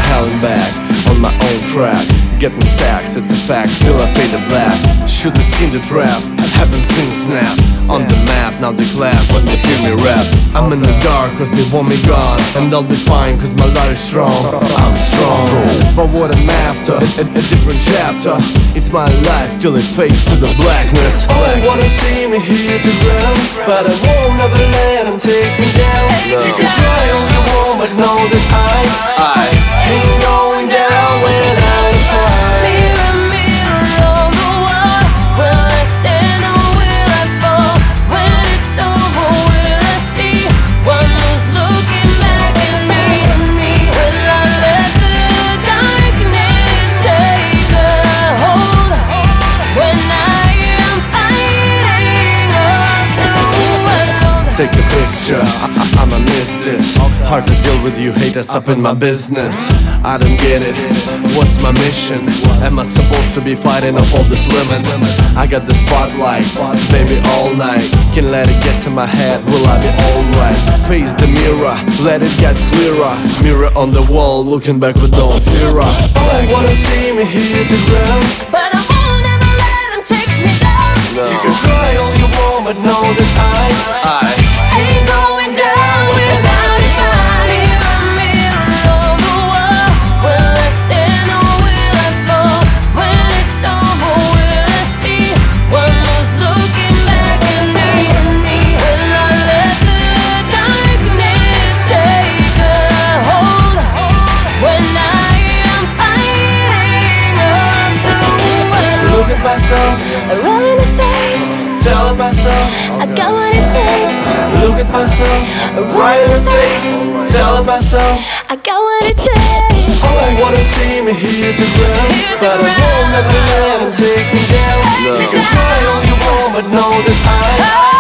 hell and back on my own track. Getting stacks, it's a fact, till I fade to black. Should've seen the trap, haven't seen snap. On the map, now they clap when they hear me rap. I'm in the dark cause they want me gone, and I'll be fine cause my life is strong. I'm strong, but what I'm after, a different chapter. It's my life till it fades to the blackness. All wanna see me hit the ground, but I won't ever let them take me down. You can try all you want, but know that I ain't going down without a fight. Mirror, mirror on the wall, will I stand or will I fall? When it's over, will I see one who's looking back at me? Will I let the darkness take a hold when I am fighting off the world? Take a picture, I'ma miss this. Hard to deal with you haters up in my business. I don't get it, what's my mission? Am I supposed to be fighting off all these women? I got the spotlight, baby, all night. Can't let it get to my head, will I be alright? Face the mirror, let it get clearer. Mirror on the wall, looking back with no fear. All wanna see me hit the ground, But I won't ever let them take me down. you can try all you want, but know that I Ain't going down without a fight. Mirror, mirror on the wall, will I stand or will I fall? When it's over, will I see one who's looking back at me? Will I let the darkness take a hold when I am fighting off the world? look at myself, Right in the face, telling myself, I got what it takes. look at myself, right in the face, telling myself, I got what it takes. all wanna see me hit the ground, but I won't ever let them take me down. You can try all you want, but know that I